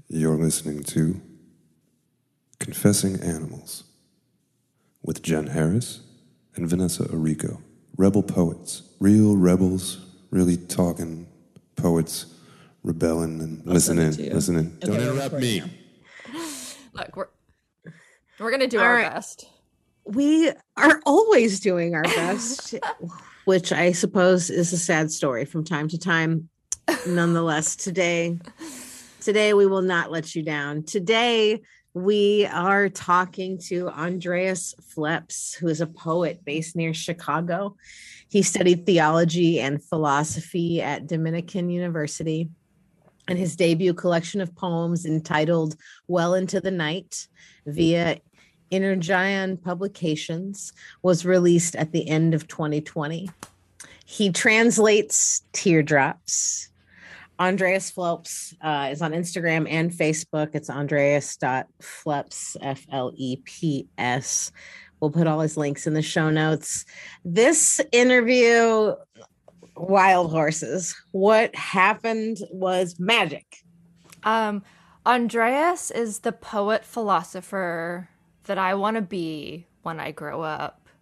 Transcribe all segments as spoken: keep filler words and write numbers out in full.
You're listening to Confessing Animals with Jen Harris and Vanessa Arrico. Rebel poets, real rebels, really talking poets, rebelling and I'll listening, to listening. Okay, Don't interrupt me. Look, we're we're gonna do All our right. best. We are always doing our best, which I suppose is a sad story from time to time. Nonetheless, today, today we will not let you down. Today we are talking to Andreas Fleps, who is a poet based near Chicago. He studied theology and philosophy at Dominican University, and his debut collection of poems entitled Well Into the Night via Energon Publications was released at the end of twenty twenty. He translates teardrops. Andreas Fleps uh, is on Instagram and Facebook. It's andreas.fleps, F L E P S. We'll put all his links in the show notes. This interview, wild horses. What happened was magic. Um, Andreas is the poet philosopher that I want to be when I grow up.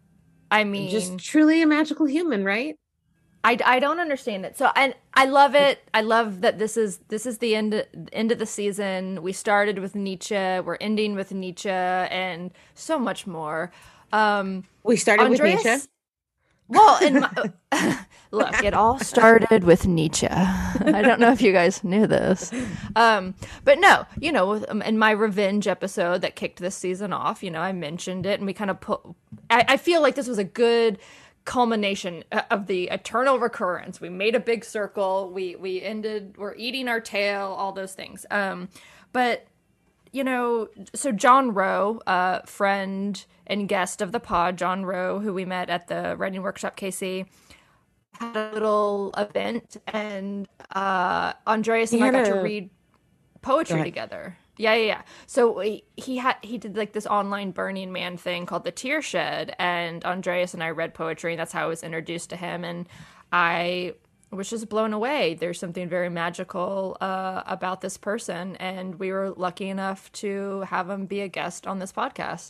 I mean, just truly a magical human, right? I, I don't understand it. So and I love it. I love that this is this is the end end of the season. We started with Nietzsche. We're ending with Nietzsche and so much more. Um, we started Andreas, with Nietzsche. Well, in my, look, it all started with Nietzsche. I don't know if you guys knew this. Um, but no, you know, in my revenge episode that kicked this season off, you know, I mentioned it and we kind of put, I, I feel like this was a good culmination of the eternal recurrence. We made a big circle. We, we ended, we're eating our tail, all those things. Um, but you know, so John Rowe, uh, friend and guest of the pod, John Rowe, who we met at the writing workshop K C, had a little event, and uh, Andreas and I got a... to read poetry together. Yeah, yeah, yeah. So he, he had he did like this online Burning Man thing called the Tear Shed, and Andreas and I read poetry, and that's how I was introduced to him, and I was just blown away. There's something very magical uh, about this person, and we were lucky enough to have him be a guest on this podcast.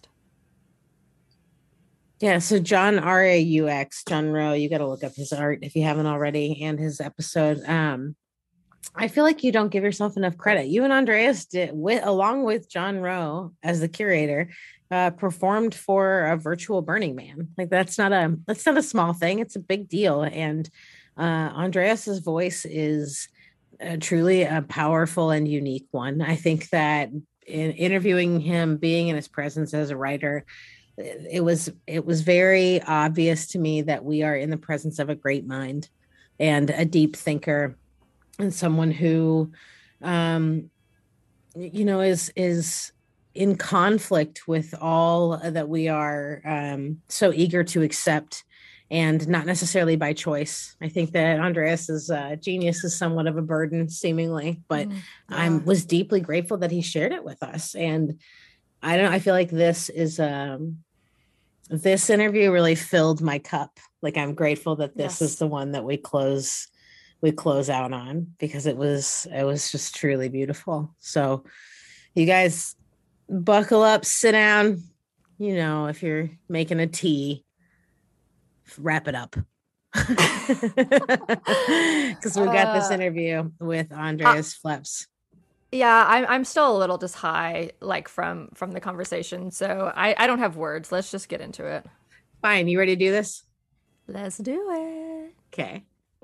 Yeah, so John, R A U X, John Rowe, you got to look up his art if you haven't already, and his episode. Um, I feel like you don't give yourself enough credit. You and Andreas did, with, along with John Rowe as the curator, uh, performed for a virtual Burning Man. Like that's not a that's not a small thing. It's a big deal, and Uh, Andreas's voice is uh, truly a powerful and unique one. I think that in interviewing him, being in his presence as a writer, it was it was very obvious to me that we are in the presence of a great mind and a deep thinker, and someone who, um, you know, is is in conflict with all that we are um, so eager to accept. And not necessarily by choice. I think that Andreas's uh, genius is somewhat of a burden, seemingly, but mm, yeah. I was deeply grateful that he shared it with us. And I don't know, I feel like this is, um, this interview really filled my cup. Like I'm grateful that this yes. is the one that we close, we close out on, because it was, it was just truly beautiful. So you guys buckle up, sit down, you know, if you're making a tea, wrap it up, because we got this interview with Andreas uh, Fleps. Yeah, I'm I'm still a little just high, like from from the conversation, so I I don't have words. Let's just get into it. Fine, you ready to do this? Let's do it. Okay.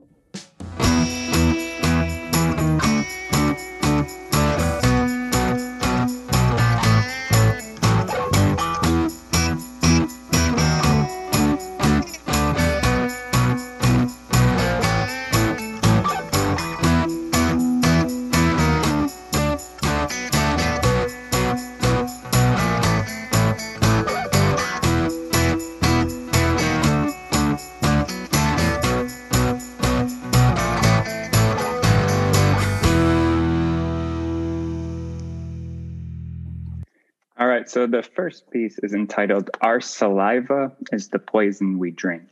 All right, so the first piece is entitled, Our Saliva is the Poison We Drink.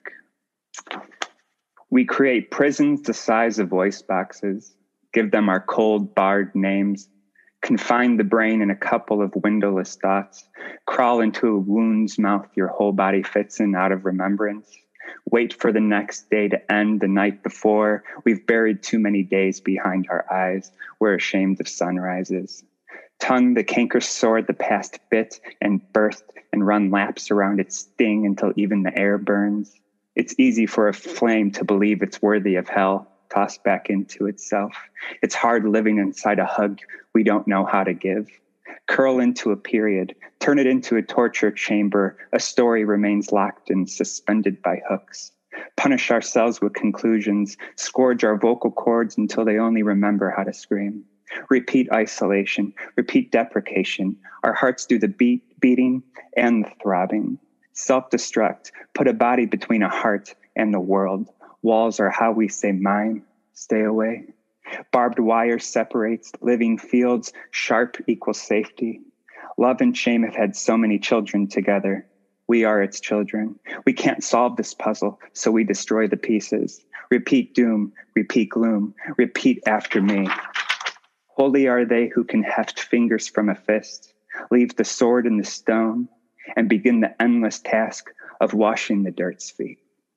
We create prisons the size of voice boxes, give them our cold, barred names, Confine the brain in a couple of windowless thoughts. Crawl into a wound's mouth your whole body fits in out of remembrance. Wait for the next day to end the night before. We've buried too many days behind our eyes. We're ashamed of sunrises. Tongue the canker sore the past bit and birthed and run laps around its sting until even the air burns. It's easy for a flame to believe it's worthy of hell, tossed back into itself. It's hard living inside a hug we don't know how to give. Curl into a period, turn it into a torture chamber. A story remains locked and suspended by hooks. Punish ourselves with conclusions, scourge our vocal cords until they only remember how to scream. Repeat isolation, repeat deprecation. Our hearts do the beat, beating and the throbbing. Self-destruct, put a body between a heart and the world. Walls are how we say mine, stay away. Barbed wire separates living fields, sharp equals safety. Love and shame have had so many children together. We are its children. We can't solve this puzzle, so we destroy the pieces. Repeat doom, repeat gloom, repeat after me. Holy are they who can heft fingers from a fist, leave the sword in the stone, and begin the endless task of washing the dirt's feet.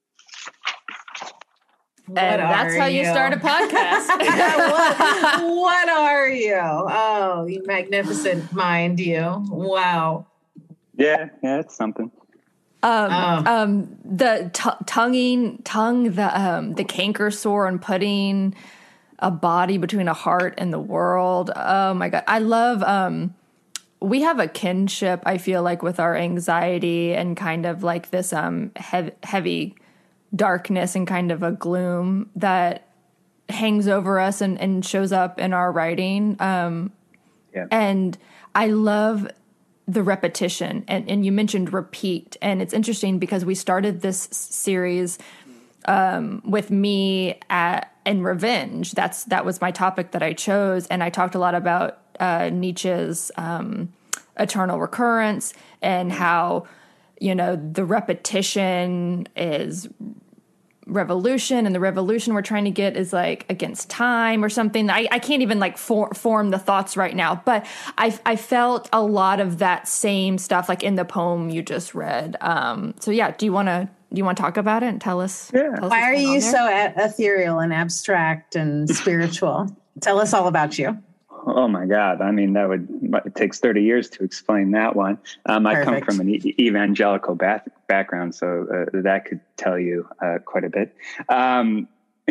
What and that's how you? you start a podcast. what, what are you? Oh, you magnificent mind, you. Wow. Yeah, yeah, it's something. Um, oh. um, the t- tonguing, tongue, the um, the canker sore and putting a body between a heart and the world. Oh my God, I love. Um, we have a kinship. I feel like with our anxiety and kind of like this um heavy. heavy darkness and kind of a gloom that hangs over us and, and shows up in our writing. Um, yeah. And I love the repetition. And, and you mentioned repeat. And it's interesting because we started this series um, with me at, in revenge. That's that was my topic that I chose. And I talked a lot about uh, Nietzsche's um, eternal recurrence and how, you know, the repetition is revolution, and the revolution we're trying to get is like against time or something. I, I can't even like for, form the thoughts right now, but I I felt a lot of that same stuff like in the poem you just read. Um, so yeah, do you want to do you want to talk about it and tell us? Yeah. Tell us Why are you so ethereal and abstract and spiritual? Tell us all about you. Oh my God. I mean, that would, it takes thirty years to explain that one. Um, I come from an e- evangelical bath, background, so uh, that could tell you uh, quite a bit. Um,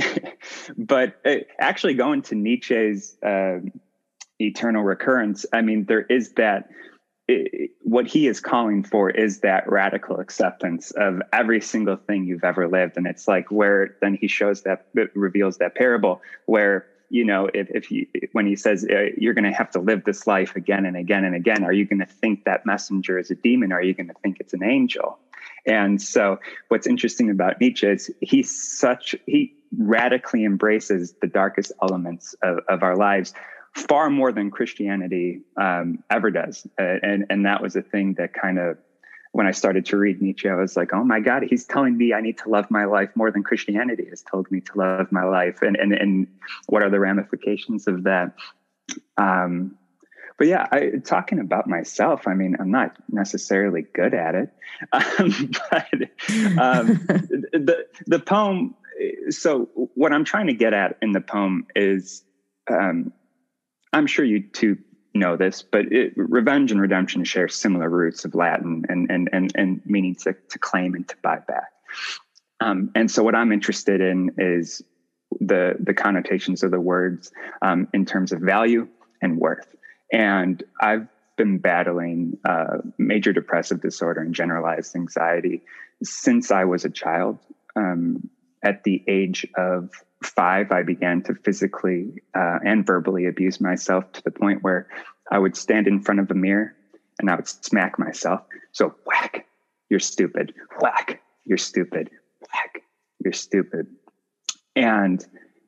but uh, actually going to Nietzsche's uh, eternal recurrence, I mean, there is that, it, what he is calling for is that radical acceptance of every single thing you've ever lived. And it's like where then he shows that, reveals that parable where, you know, if, if you, when he says uh, you're going to have to live this life again and again and again, are you going to think that messenger is a demon? Or are you going to think it's an angel? And so what's interesting about Nietzsche is he's such, he radically embraces the darkest elements of, of our lives far more than Christianity um, ever does. Uh, and, and that was a thing that kind of, when I started to read Nietzsche, I was like, oh my God, he's telling me I need to love my life more than Christianity has told me to love my life. And, and, and what are the ramifications of that? Um, but yeah, I, talking about myself, I mean, I'm not necessarily good at it. Um, but um, the, the poem, so what I'm trying to get at in the poem is, um, I'm sure you two know this, but it, revenge and redemption share similar roots of Latin and and and, and meaning to, to claim and to buy back. Um, and so what I'm interested in is the the connotations of the words um, in terms of value and worth. And I've been battling uh, major depressive disorder and generalized anxiety since I was a child. Um, at the age of five, I began to physically uh, and verbally abuse myself to the point where I would stand in front of a mirror and I would smack myself. So whack, you're stupid. Whack, you're stupid. Whack, you're stupid. And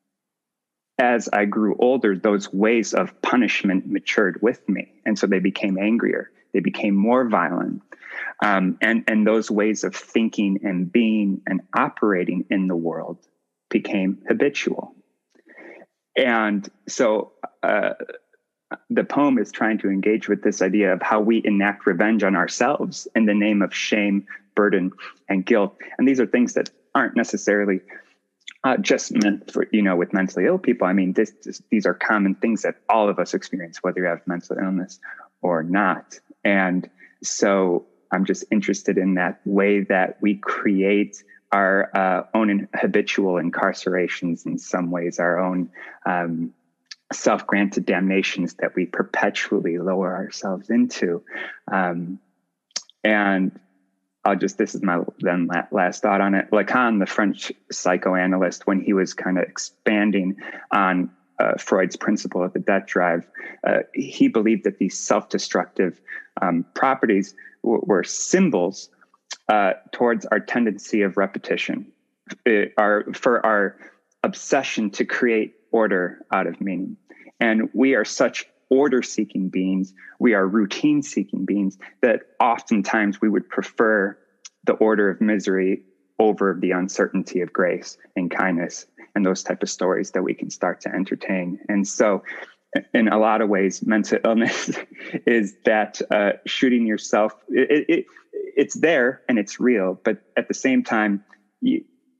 as I grew older, those ways of punishment matured with me. And so they became angrier. They became more violent. Um, and, and those ways of thinking and being and operating in the world became habitual. And so uh, the poem is trying to engage with this idea of how we enact revenge on ourselves in the name of shame, burden, and guilt. And these are things that aren't necessarily uh, just meant for, you know, with mentally ill people. I mean, this, this, these are common things that all of us experience, whether you have mental illness or not. And so I'm just interested in that way that we create our uh, own habitual incarcerations, in some ways, our own um, self-granted damnations that we perpetually lower ourselves into. Um, and I'll just, this is my then last thought on it. Lacan, the French psychoanalyst, when he was kind of expanding on uh, Freud's principle of the death drive, uh, he believed that these self-destructive um, properties w- were symbols uh, towards our tendency of repetition, it, our, for our obsession to create order out of meaning. And we are such order-seeking beings, we are routine-seeking beings, that oftentimes we would prefer the order of misery over the uncertainty of grace and kindness and those type of stories that we can start to entertain. And so in a lot of ways, mental illness is that uh, shooting yourself. It, it, it's there and it's real, but at the same time, you,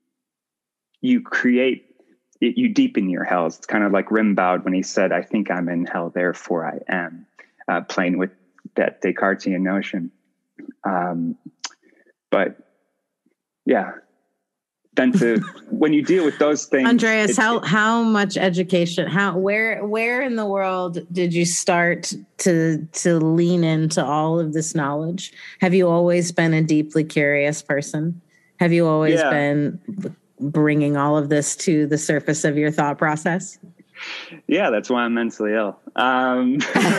you create you deepen your hells. It's kind of like Rimbaud when he said, I think I'm in hell, therefore I am, uh, playing with that Descartesian notion. Um, but yeah, then to, when you deal with those things. Andreas, how, how much education, how, where, where in the world did you start to, to lean into all of this knowledge? Have you always been a deeply curious person? Have you always yeah. been bringing all of this to the surface of your thought process? Yeah, that's why I'm mentally ill. Um,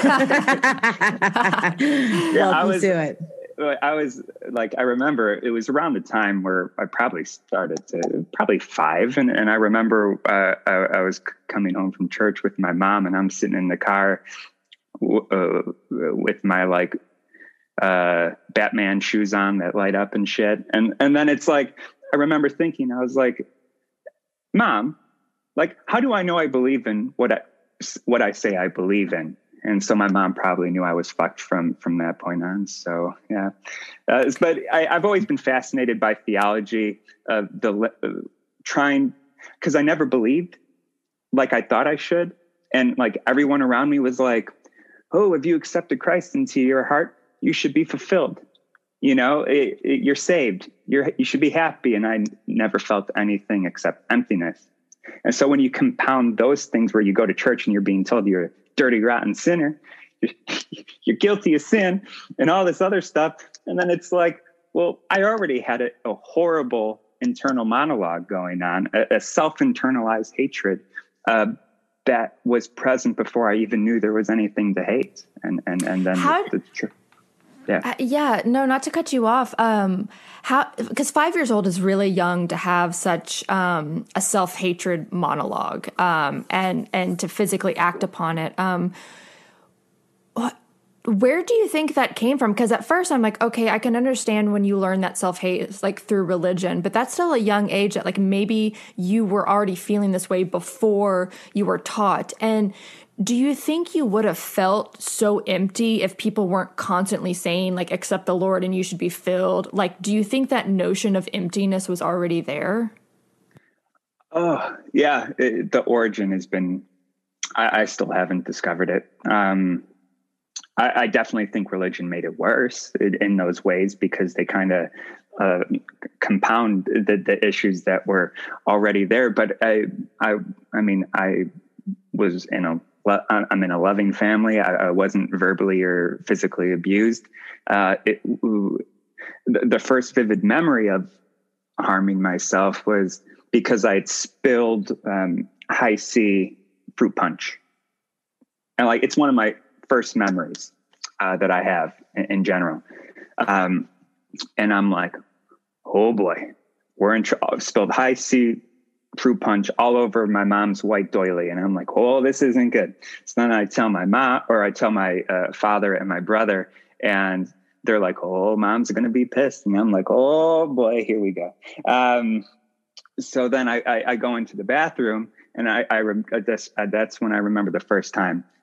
yeah, I was, do it. I was like, I remember it was around the time where I probably started to, probably five. And, and I remember uh, I, I was coming home from church with my mom, and I'm sitting in the car uh, with my like uh, Batman shoes on that light up and shit. And, and then it's like, I remember thinking, I was like, Mom, like, how do I know I believe in what I, what I say I believe in? And so my mom probably knew I was fucked from, from that point on. So, yeah. Uh, but I, I've always been fascinated by theology, uh, the uh, trying, because I never believed like I thought I should. And like everyone around me was like, oh, if you accepted Christ into your heart, you should be fulfilled. You know, it, it, you're saved. You're, you should be happy. And I never felt anything except emptiness. And so when you compound those things where you go to church and you're being told you're a dirty, rotten sinner, you're, you're guilty of sin and all this other stuff. And then it's like, well, I already had a, a horrible internal monologue going on, a, a self-internalized hatred uh, that was present before I even knew there was anything to hate. And, and, and then How- the, the church. Yeah. Uh, yeah. No, not to cut you off. Um, how, because five years old is really young to have such, um, a self-hatred monologue, um, and, and to physically act upon it. Um, what, where do you think that came from? Because at first I'm like, okay, I can understand when you learn that self-hate is like through religion, but that's still a young age that like maybe you were already feeling this way before you were taught. And do you think you would have felt so empty if people weren't constantly saying like, accept the Lord and you should be filled? Like, do you think that notion of emptiness was already there? Oh, yeah. It, the origin has been, I, I still haven't discovered it. Um, I, I definitely think religion made it worse in, in those ways because they kind of uh, compound the, the issues that were already there. But I, I, I mean, I was in a, I'm in a loving family. I, I wasn't verbally or physically abused. Uh, it, the, the first vivid memory of harming myself was because I had spilled um, Hi-C fruit punch. And like, it's one of my first memories uh, that I have in, in general. Um, and I'm like, oh boy, we're in trouble. Spilled Hi-C fruit punch all over my mom's white doily. And I'm like, oh, this isn't good. So then I tell my mom, or I tell my uh, father and my brother, and they're like, oh, mom's going to be pissed. And I'm like, oh boy, here we go. Um, so then I, I, I go into the bathroom, and I, I that's, that's when I remember the first time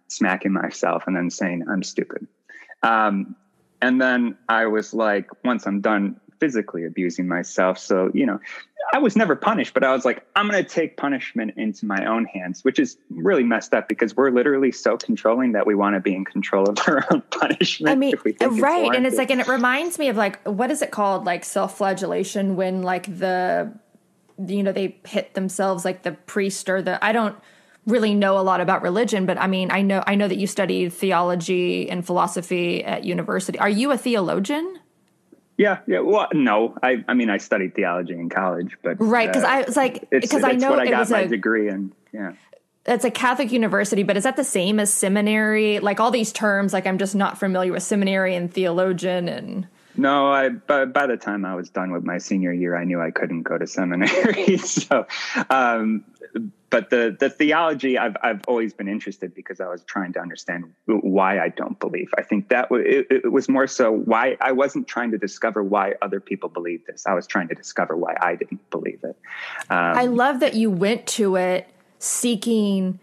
smacking myself and then saying I'm stupid. Um, and then I was like, once I'm done physically abusing myself. So, you know, I was never punished, but I was like, I'm going to take punishment into my own hands, which is really messed up because we're literally so controlling that we want to be in control of our own punishment. I mean, if we think right. It's and it's like, and it reminds me of like, what is it called? Like self-flagellation when like the, you know, they hit themselves, like the priest or the, I don't really know a lot about religion, but I mean, I know, I know that you studied theology and philosophy at university. Are you a theologian? Yeah, yeah. Well, no, I, I mean, I studied theology in college, but right because uh, I was like, because I know what I it got was my a degree in. Yeah, it's a Catholic university, but is that the same as seminary? Like all these terms, like I'm just not familiar with seminary and theologian and. No, I. By, by the time I was done with my senior year, I knew I couldn't go to seminary. so, um, but the the theology, I've I've always been interested because I was trying to understand why I don't believe. I think that w- it, it was more so why I wasn't trying to discover why other people believe this. I was trying to discover why I didn't believe it. Um, I love that you went to it seeking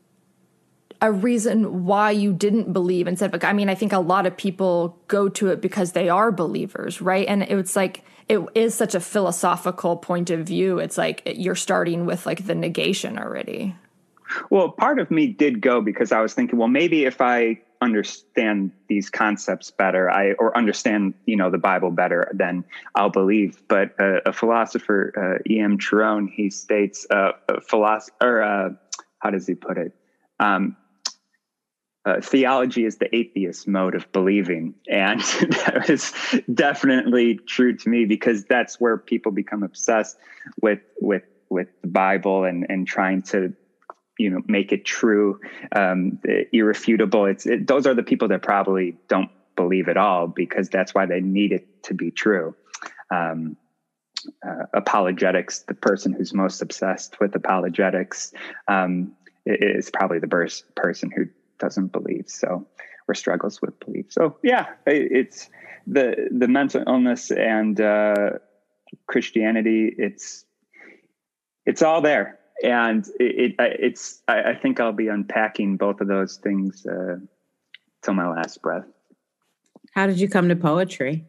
a reason why you didn't believe instead of, I mean, I think a lot of people go to it because they are believers, right? And it's like, it is such a philosophical point of view. It's like you're starting with like the negation already. Well, part of me did go because I was thinking, well, maybe if I understand these concepts better, I or understand, you know, the Bible better, then I'll believe. But uh, a philosopher, uh, E M Cherone, he states, uh, a philosopher, or uh, how does he put it? Um, Uh, theology is the atheist mode of believing. And that is definitely true to me because that's where people become obsessed with, with, with the Bible and, and trying to, you know, make it true, um, irrefutable. It's, it, those are the people that probably don't believe at all because that's why they need it to be true. Um, uh, apologetics, the person who's most obsessed with apologetics, um, is probably the bers- person who doesn't believe so or struggles with belief. So yeah, it's the the mental illness and uh Christianity, it's it's all there, and it, it it's I, I think I'll be unpacking both of those things uh till my last breath. How did you come to poetry?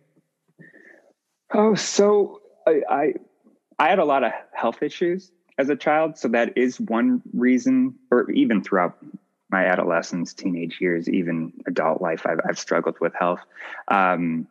Oh, so I I, I had a lot of health issues as a child, so that is one reason, or even throughout my adolescence, teenage years, even adult life, I've, I've struggled with health. Um,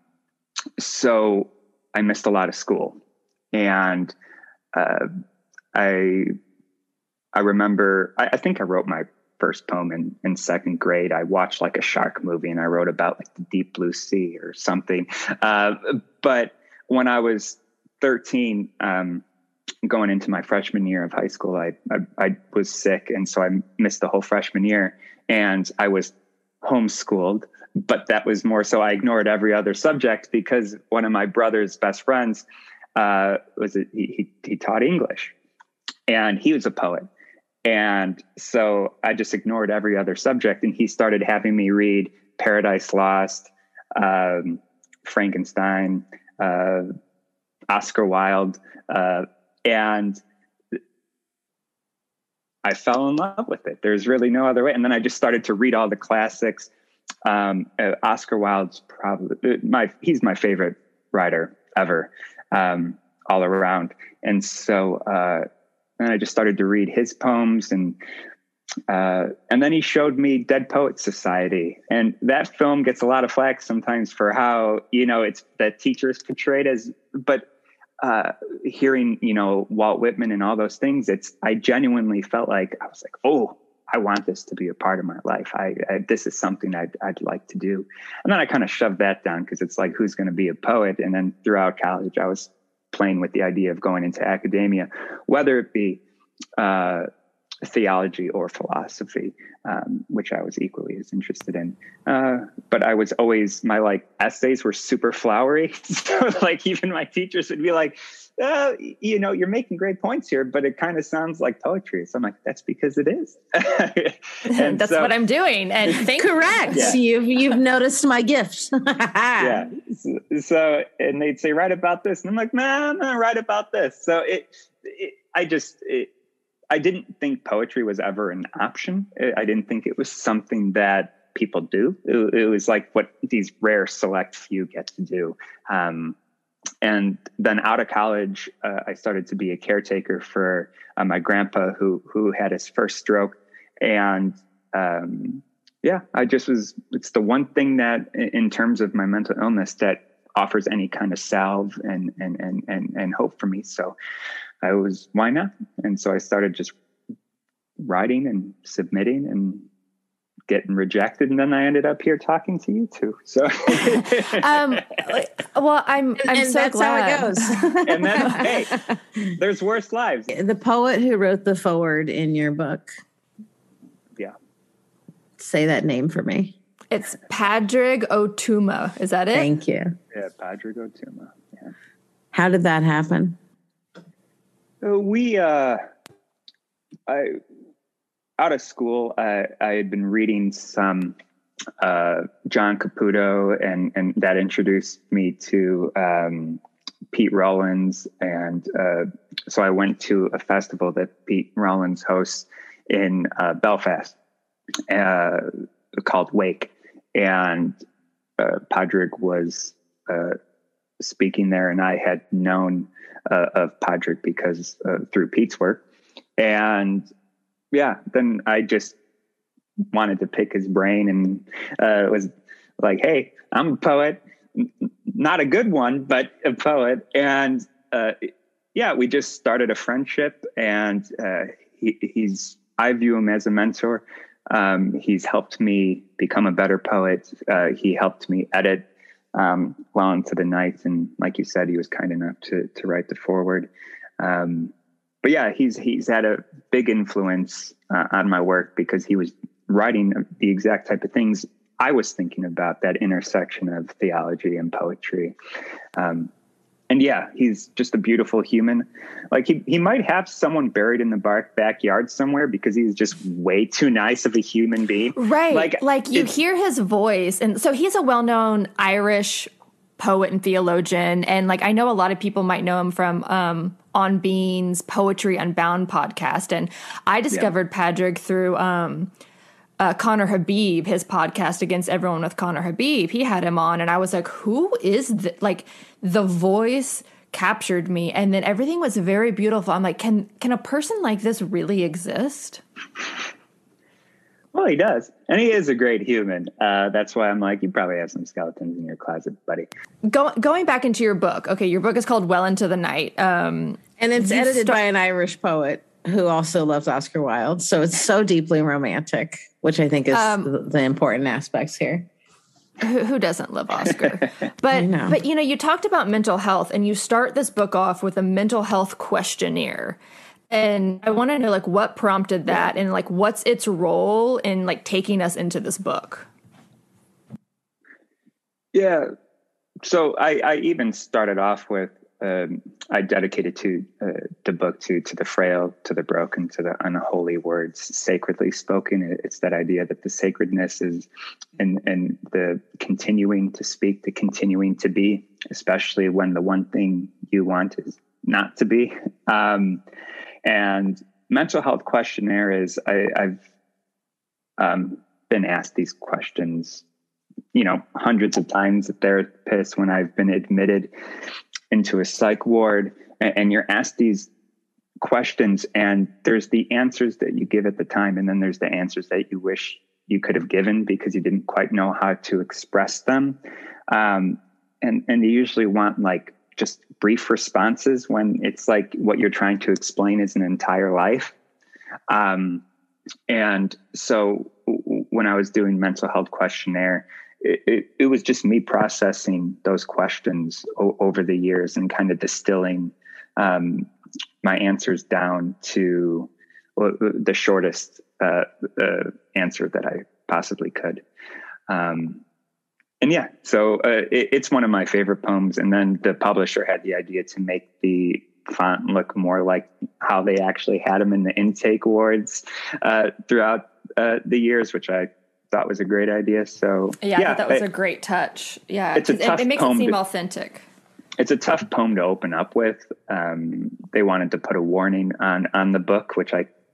so I missed a lot of school. And uh, I I remember, I, I think I wrote my first poem in, in second grade. I watched like a shark movie and I wrote about like the deep blue sea or something. Uh, but when I was thirteen, um, going into my freshman year of high school, I, I, I was sick. And so I missed the whole freshman year and I was homeschooled, but that was more so I ignored every other subject because one of my brother's best friends, uh, was, a, he, he, he taught English and he was a poet. And so I just ignored every other subject. And he started having me read Paradise Lost, um, Frankenstein, uh, Oscar Wilde, uh, and I fell in love with it. There's really no other way. And then I just started to read all the classics. Um, uh, Oscar Wilde's probably my, he's my favorite writer ever, um, all around. And so, uh, and I just started to read his poems and, uh, and then he showed me Dead Poets Society. And that film gets a lot of flack sometimes for how, you know, it's that teachers portrayed as, but Uh, hearing, you know, Walt Whitman and all those things, it's, I genuinely felt like, I was like, oh, I want this to be a part of my life. I, I this is something I'd, I'd like to do. And then I kind of shoved that down because it's like, who's going to be a poet? And then throughout college, I was playing with the idea of going into academia, whether it be uh, theology or philosophy, um, which I was equally as interested in. Uh, but I was always, my like essays were super flowery. So like even my teachers would be like, uh, you know, you're making great points here, but it kind of sounds like poetry. So I'm like, that's because it is. And that's so, what I'm doing. And thank correct. Yeah. You've, you've noticed my gift. Yeah. So, so, and they'd say, write about this. And I'm like, nah, I'm going to write about this. So it, it I just, it, I didn't think poetry was ever an option. I didn't think it was something that people do. It, it was like what these rare select few get to do. Um, and then out of college, uh, I started to be a caretaker for uh, my grandpa who, who had his first stroke. And, um, yeah, I just was, it's the one thing that in terms of my mental illness that offers any kind of salve and, and, and, and, and hope for me. So I was, why not? And so I started just writing and submitting and getting rejected. And then I ended up here talking to you two. So, um, well, I'm, I'm and so that's glad. how it goes. and then, hey, there's worse lives. The poet who wrote the foreword in your book. Yeah. Say that name for me. It's Padraig Otuma. Is that it? Thank you. Yeah, Padraig Otuma. Yeah. How did that happen? So we, uh, I, out of school, I, I had been reading some uh, John Caputo, and and that introduced me to um, Pete Rollins, and uh, so I went to a festival that Pete Rollins hosts in uh, Belfast, uh, called Wake, and uh, Padraig was uh, speaking there, and I had known uh, of Padraig because uh, through Pete's work, and yeah, then I just wanted to pick his brain, and uh, was like, hey, I'm a poet, not a good one, but a poet. And uh, yeah, we just started a friendship, and uh, he, he's, I view him as a mentor. Um, he's helped me become a better poet. Uh, he helped me edit um, well into the night. And like you said, he was kind enough to, to write the foreword. Um, But yeah, he's he's had a big influence uh, on my work because he was writing the exact type of things I was thinking about, that intersection of theology and poetry. Um, and yeah, he's just a beautiful human. Like he, he might have someone buried in the bar- backyard somewhere because he's just way too nice of a human being. Right. Like, like you hear his voice. And so he's a well-known Irish poet and theologian. And like, I know a lot of people might know him from um, On Bean's Poetry Unbound podcast. And I discovered yeah. Padraig through um, uh, Connor Habib, his podcast Against Everyone with Connor Habib. He had him on, and I was like, who is that? Like, the voice captured me, and then everything was very beautiful. I'm like, can can a person like this really exist? Well, he does. And he is a great human. Uh, that's why I'm like, you probably have some skeletons in your closet, buddy. Go, going back into your book. Okay, your book is called Well Into the Night. Um, and it's edited start- by an Irish poet who also loves Oscar Wilde. So it's so deeply romantic, which I think is um, the, the important aspects here. Who, who doesn't love Oscar? But, but, you know, you talked about mental health, and you start this book off with a mental health questionnaire. And I want to know, like, what prompted that, and like, what's its role in like taking us into this book? Yeah. So I, I even started off with, um, I dedicated to uh, the book to, to the frail, to the broken, to the unholy words sacredly spoken. It's that idea that the sacredness is in, in the continuing to speak, the continuing to be, especially when the one thing you want is not to be. Um, And mental health questionnaire is, I, I've um, been asked these questions, you know, hundreds of times at therapists when I've been admitted into a psych ward, and, and you're asked these questions, and there's the answers that you give at the time, and then there's the answers that you wish you could have given because you didn't quite know how to express them. Um, and, and you usually want like just brief responses when it's like what you're trying to explain is an entire life. Um, and so w- when I was doing mental health questionnaire, it, it, it was just me processing those questions o- over the years and kind of distilling um, my answers down to well, the shortest uh, uh, answer that I possibly could. Um, And yeah, so uh, it, it's one of my favorite poems. And then the publisher had the idea to make the font look more like how they actually had them in the intake awards uh, throughout uh, the years, which I thought was a great idea. So yeah, yeah I thought that was it, a great touch. Yeah, it's a tough it, it makes poem it seem to, authentic. It's a tough poem to open up with. Um, they wanted to put a warning on on the book, which I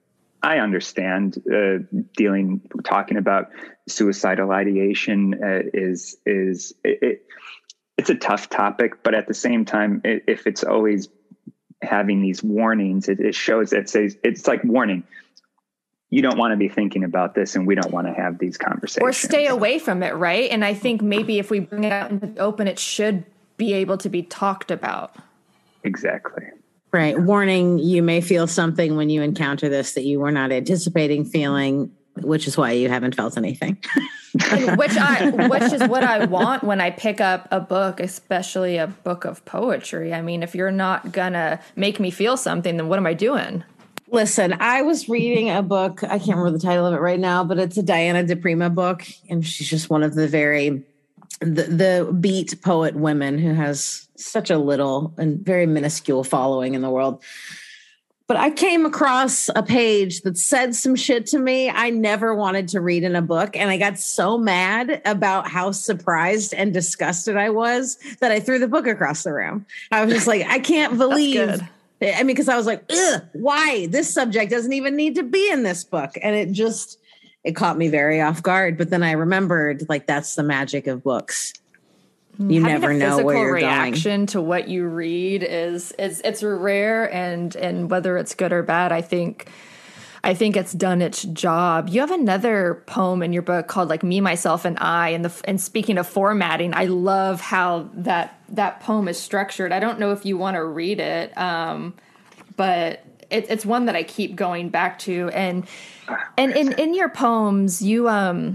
I understand uh, dealing, talking about suicidal ideation uh, is, is it, it, it's a tough topic, but at the same time, it, if it's always having these warnings, it, it shows, it says, it's like warning. You don't want to be thinking about this, and we don't want to have these conversations. Or stay away from it, right? And I think maybe if we bring it out into the open, it should be able to be talked about. Exactly. Right. Warning, you may feel something when you encounter this that you were not anticipating feeling, which is why you haven't felt anything. And which I, which is what I want when I pick up a book, especially a book of poetry. I mean, if you're not gonna make me feel something, then what am I doing? Listen, I was reading a book. I can't remember the title of it right now, but it's a Diana DePrima book. And she's just one of the very, the, the beat poet women who has such a little and very minuscule following in the world. But I came across a page that said some shit to me I never wanted to read in a book. And I got so mad about how surprised and disgusted I was that I threw the book across the room. I was just like, I can't believe I mean, because I was like, ugh, why? This subject doesn't even need to be in this book. And it just, it caught me very off guard. But then I remembered, like, that's the magic of books. You Having never a know where you're reaction going. to what you read is, is it's rare. And, and whether it's good or bad, I think, I think it's done its job. You have another poem in your book called like Me, Myself, and I. And the, and speaking of formatting, I love how that, that poem is structured. I don't know if you want to read it, um, but it, it's one that I keep going back to. And, and in, in your poems, you, um,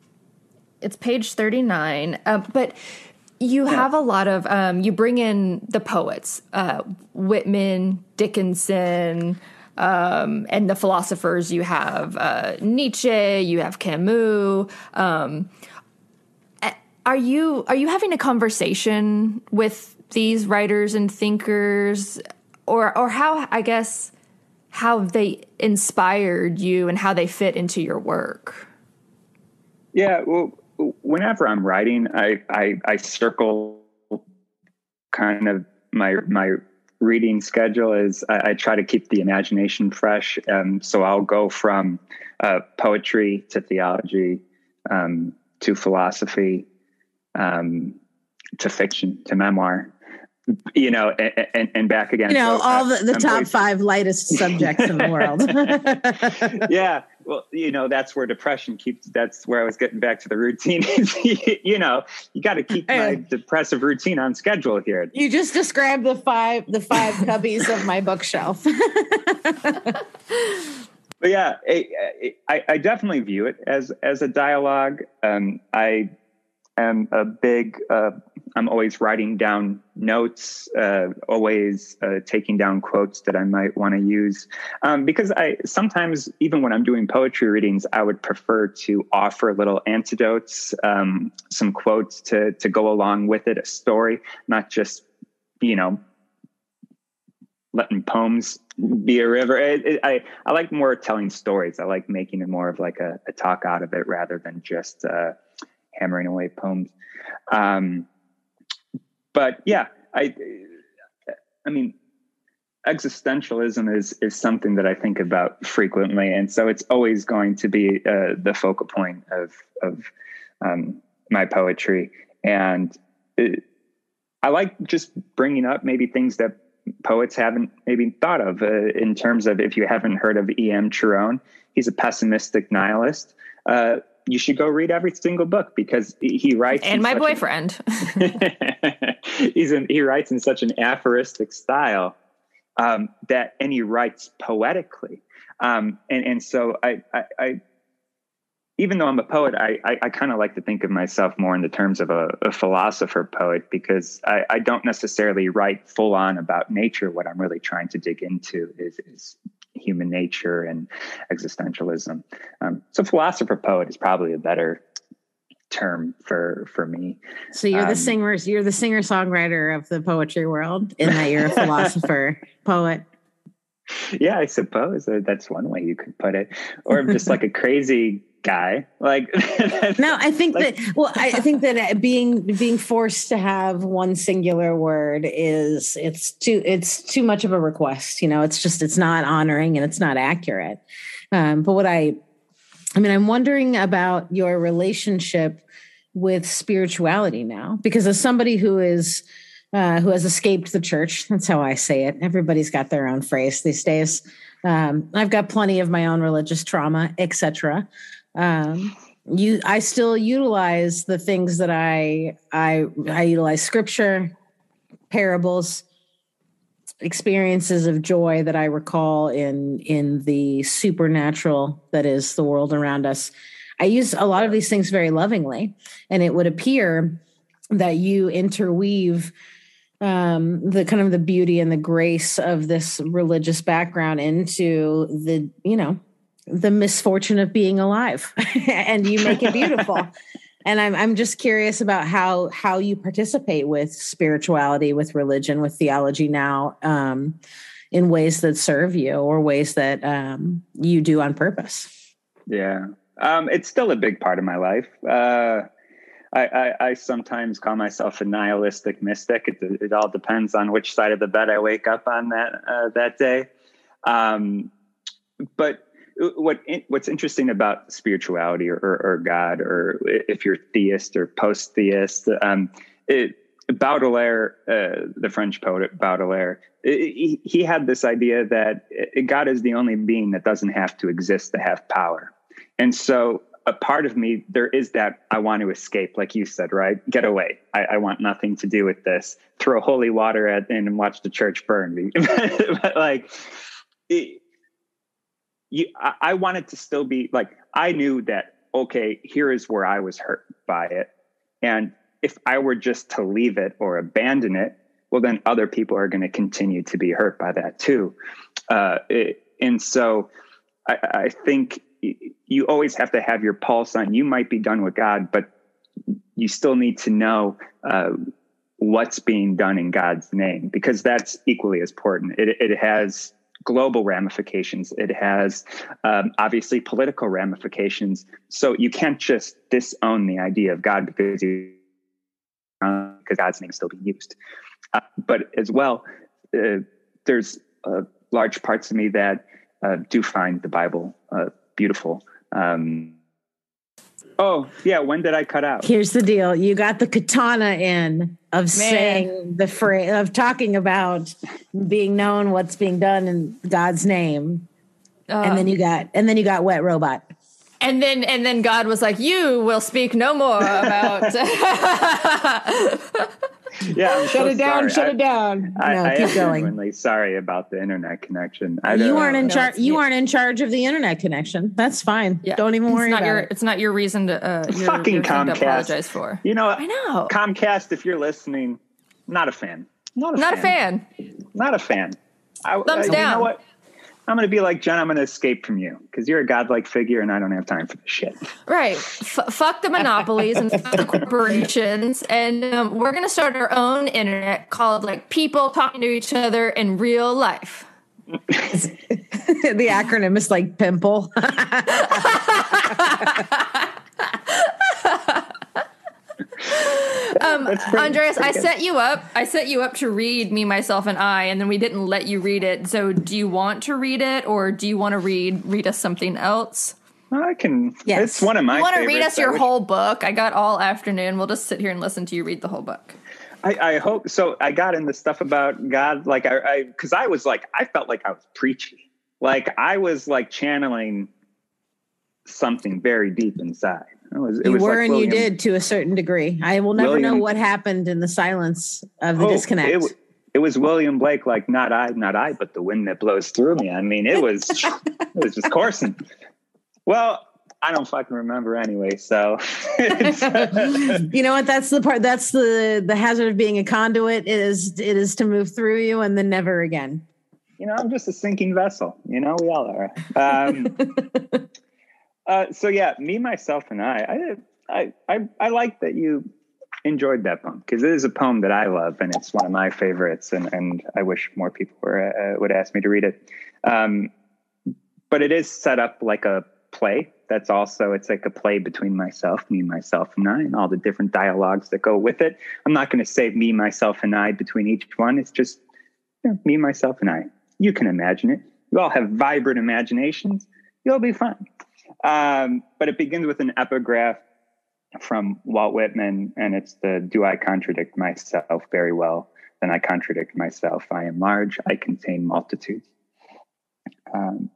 it's page thirty-nine, uh, but you have a lot of, um, you bring in the poets, uh, Whitman, Dickinson, Um, and the philosophers. You have uh, Nietzsche, you have Camus. Um, are you are you having a conversation with these writers and thinkers, or or how I guess how they inspired you and how they fit into your work? Yeah, well, whenever I'm writing, I I, I circle kind of my my. reading schedule is I, I try to keep the imagination fresh. Um, so I'll go from uh, poetry to theology, um, to philosophy, um, to fiction, to memoir, you know, and, and, and back again. You know, so, all the, the I'm top always, five lightest subjects in the world. Yeah. Well, you know, that's where depression keeps, that's where I was getting back to the routine. You know, you got to keep my depressive routine on schedule here. You just described the five, the five cubbies of my bookshelf. But yeah, I, I, I definitely view it as, as a dialogue. Um, I am a big, uh, I'm always writing down notes, uh, always uh, taking down quotes that I might want to use. Um, because I sometimes, even when I'm doing poetry readings, I would prefer to offer little antidotes, um, some quotes to, to go along with it, a story, not just, you know, letting poems be a river. It, it, I, I like more telling stories. I like making it more of like a, a talk out of it rather than just uh, hammering away poems. Um, But yeah, I, I mean, existentialism is is something that I think about frequently, and so it's always going to be uh, the focal point of of um, my poetry. And it, I like just bringing up maybe things that poets haven't maybe thought of. Uh, in terms of, if you haven't heard of E M Chirone, he's a pessimistic nihilist. Uh, you should go read every single book because he writes. And my boyfriend. A, he's in, he writes in such an aphoristic style um, that, and he writes poetically. Um, and, and so I, I, I, even though I'm a poet, I, I, I kind of like to think of myself more in the terms of a, a philosopher poet, because I, I don't necessarily write full on about nature. What I'm really trying to dig into is, is human nature and existentialism. Um, so philosopher poet is probably a better term for, for me. So you're um, the singers, you're the singer songwriter of the poetry world, in that you're a philosopher poet. Yeah, I suppose that's one way you could put it. Or just like a crazy guy. Like no, I think like, that well, I think that being being forced to have one singular word is it's too it's too much of a request. You know, it's just it's not honoring and it's not accurate. Um, but what I I mean, I'm wondering about your relationship with spirituality now, because as somebody who is uh, who has escaped the church, that's how I say it. Everybody's got their own phrase these days. Um, I've got plenty of my own religious trauma, et cetera. Um, you, I still utilize the things that I, I, I utilize scripture, parables, experiences of joy that I recall in, in the supernatural that is the world around us. I use a lot of these things very lovingly, and it would appear that you interweave um, the kind of the beauty and the grace of this religious background into the, you know, the misfortune of being alive, and you make it beautiful. And I'm I'm just curious about how how you participate with spirituality, with religion, with theology now, um, in ways that serve you or ways that um, you do on purpose. Yeah, um, it's still a big part of my life. Uh, I, I, I sometimes call myself a nihilistic mystic. It, it all depends on which side of the bed I wake up on that uh, that day. Um, but what what's interesting about spirituality or, or, or God, or if you're theist or post-theist, um, it, Baudelaire, uh, the French poet Baudelaire, it, he, he had this idea that God is the only being that doesn't have to exist to have power. And so a part of me, there is that I want to escape, like you said, right? Get away. I, I want nothing to do with this. Throw holy water at in and watch the church burn. But like, it, you, I, I wanted to still be like, I knew that, okay, here is where I was hurt by it. And if I were just to leave it or abandon it, well, then other people are going to continue to be hurt by that too. Uh, it, and so I, I think you always have to have your pulse on. You might be done with God, but you still need to know uh, what's being done in God's name, because that's equally as important. It, it has global ramifications. It has um, obviously political ramifications. So you can't just disown the idea of God because you uh, because God's name is still being used. Uh, but as well, uh, there's uh, large parts of me that uh, do find the Bible uh, beautiful. Um, oh, yeah. When did I cut out? Here's the deal. You got the katana in of Man. saying the phrase of talking about being known what's being done in God's name. Um, and then you got, and then you got wet robot. And then, and then God was like, you will speak no more about. Yeah, I'm shut so it down. sorry. Shut I, it down. I, no, I keep am going. genuinely sorry about the internet connection. I you don't, aren't in no, charge. You aren't in charge of the internet connection. That's fine. Yeah. Don't even worry it's not about your, it. It's not your reason to uh, your, fucking your Comcast. To apologize for. You know, I know Comcast. If you're listening, not a fan. Not a not fan. a fan. Not a fan. I, Thumbs I, down. You know what? I'm going to be like, Jen, I'm going to escape from you because you're a godlike figure and I don't have time for this shit. Right. F- fuck the monopolies and fuck the corporations. And um, we're going to start our own internet called like people talking to each other in real life. The acronym is like PIMPLE. um, Andreas, I set you up. I set you up to read Me, Myself, and I, and then we didn't let you read it. So, do you want to read it, or do you want to read read us something else? I can. Yes. It's one of my. You want to favorites. read us your wish, whole book? I got all afternoon. We'll just sit here and listen to you read the whole book. I, I hope so. I got into stuff about God, like I, because I, I was like, I felt like I was preachy, like I was like channeling something very deep inside. It was, it you was were like and William, you did to a certain degree. I will never William, know what happened in the silence of the oh, disconnect. It, it was William Blake, like not I, not I, but the wind that blows through me. I mean, it was, it was just coursing. Well, I don't fucking remember anyway. So, you know what? That's the part. That's the the hazard of being a conduit. Is it is to move through you and then never again. You know, I'm just a sinking vessel. You know, we all are. Um, uh, so yeah, me, myself, and I. I, I, I, I like that you enjoyed that poem because it is a poem that I love and it's one of my favorites. And, and I wish more people were, uh, would ask me to read it. Um, but it is set up like a play. That's also, it's like a play between myself, me, myself, and I, and all the different dialogues that go with it. I'm not going to say me, myself, and I between each one. It's just you know, me, myself, and I. You can imagine it. You all have vibrant imaginations. You'll be fine. Um, but it begins with an epigraph from Walt Whitman, and it's the, do I contradict myself very well? Then I contradict myself. I am large. I contain multitudes. Um,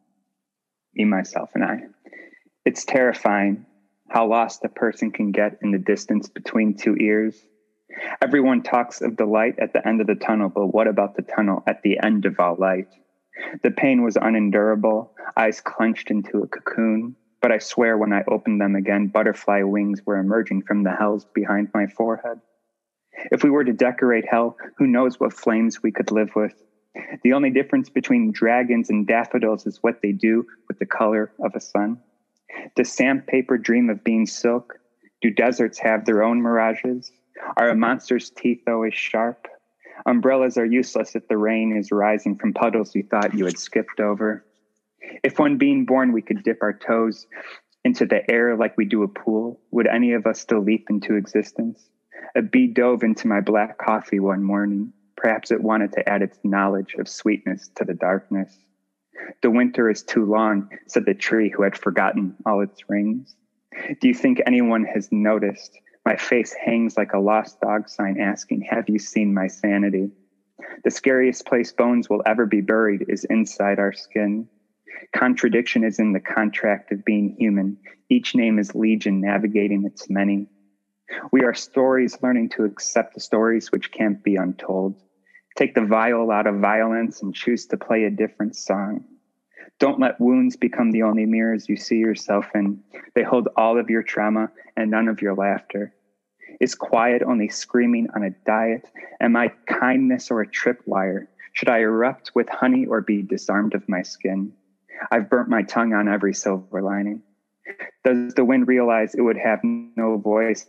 me, myself, and I. It's terrifying how lost a person can get in the distance between two ears. Everyone talks of the light at the end of the tunnel, but what about the tunnel at the end of all light? The pain was unendurable, eyes clenched into a cocoon. But I swear when I opened them again, butterfly wings were emerging from the hells behind my forehead. If we were to decorate hell, who knows what flames we could live with? The only difference between dragons and daffodils is what they do with the color of a sun. Does sandpaper dream of being silk? Do deserts have their own mirages? Are a monster's teeth always sharp? Umbrellas are useless if the rain is rising from puddles you thought you had skipped over. If one being born we could dip our toes into the air like we do a pool, would any of us still leap into existence? A bee dove into my black coffee one morning. Perhaps it wanted to add its knowledge of sweetness to the darkness. The winter is too long, said the tree who had forgotten all its rings. Do you think anyone has noticed? My face hangs like a lost dog sign asking, have you seen my sanity? The scariest place bones will ever be buried is inside our skin. Contradiction is in the contract of being human. Each name is legion navigating its many. We are stories learning to accept the stories which can't be untold. Take the viol out of violence and choose to play a different song. Don't let wounds become the only mirrors you see yourself in. They hold all of your trauma and none of your laughter. Is quiet only screaming on a diet? Am I kindness or a tripwire? Should I erupt with honey or be disarmed of my skin? I've burnt my tongue on every silver lining. Does the wind realize it would have no voice